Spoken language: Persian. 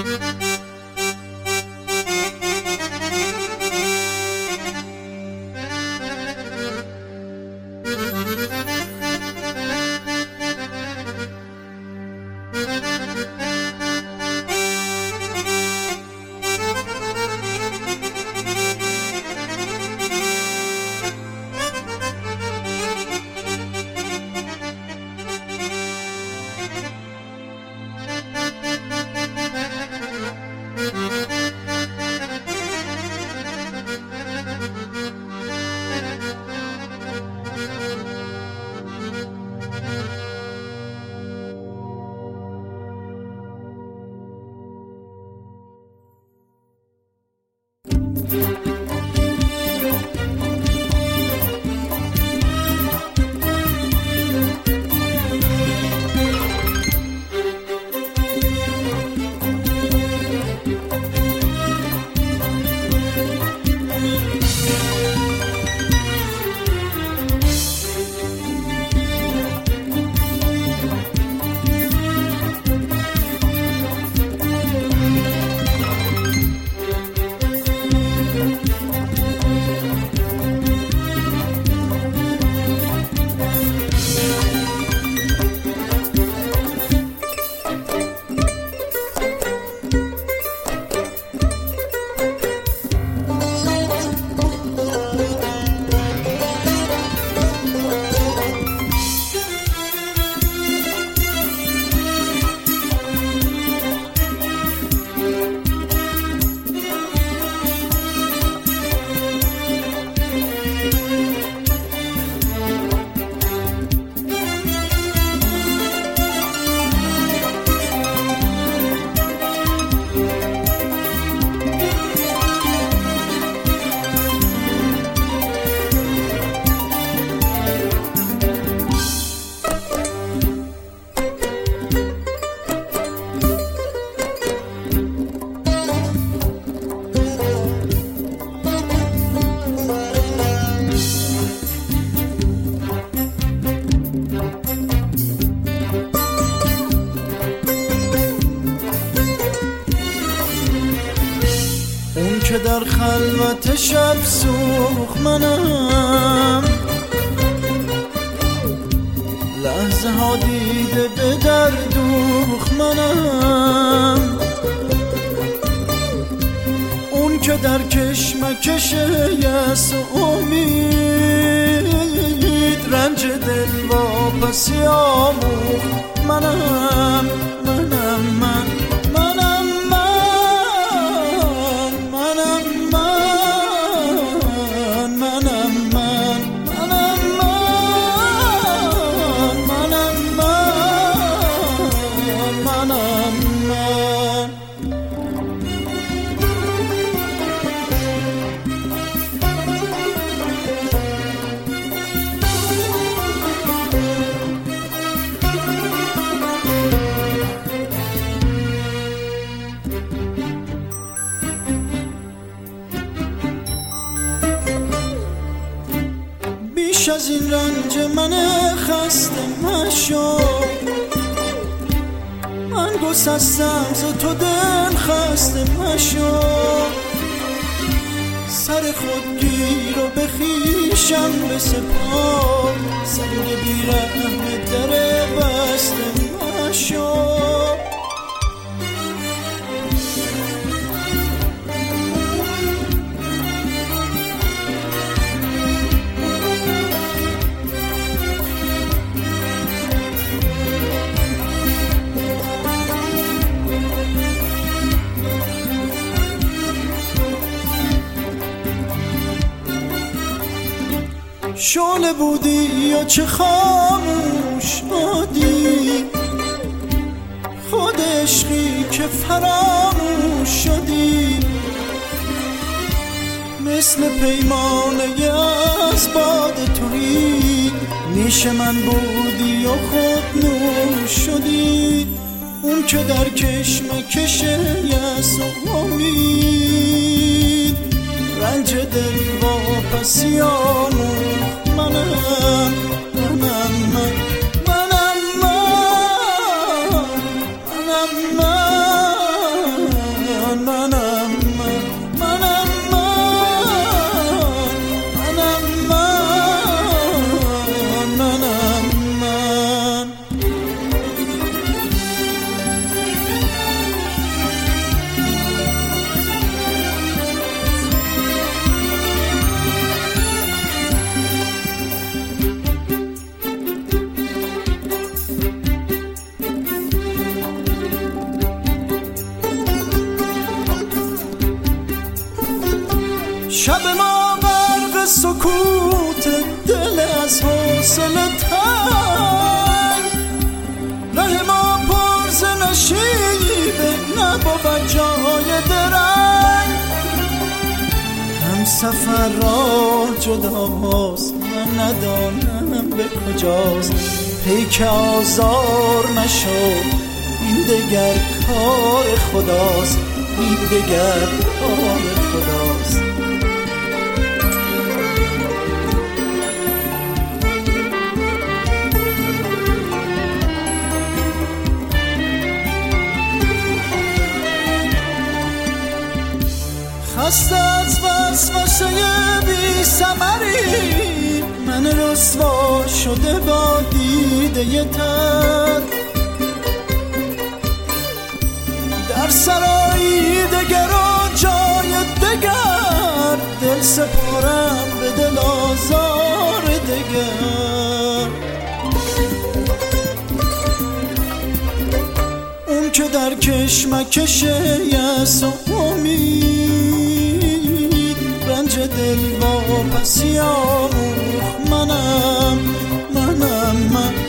که در خلوت شب سوخ منم، لحظه ها دیده به در دوخ منم، اون که در کشمکش یأس و امید رنج دل واپسی آموخ منم، بیش از این رنج من خسته مشو، من گسستم ز تو دل خسته مشو، سر خود گیر و به خویشم بسپار، سنگ بیرحم در بسته مشو. شعله بودی یا چه خاموش شدی، خود عشقی که فراموش شدی، مثل پیمانه از باد تویی، نیش من بودی یا خود نوش شدی، اون که در کشمکش یأس و امید رنج دل واپسی آموخ منم. شب ما غرق سکوت، دل از حوصله تنگ، ره ما پر ز نشیبه، نبود جای درنگ. هم سفر راه جداست، من ندانم به کجاست، پیک آزار نشد، این دگر کار خداست، این دگر کار خداست. خسته از وسوسه بی ثمری، من رسوا شده با دیده تر، در سرایی دگر و جای دگر، دل سپارم به دل آزار دگر. اون که در کشمکش یأس و امید، رنج دل واپسی آموخت، منم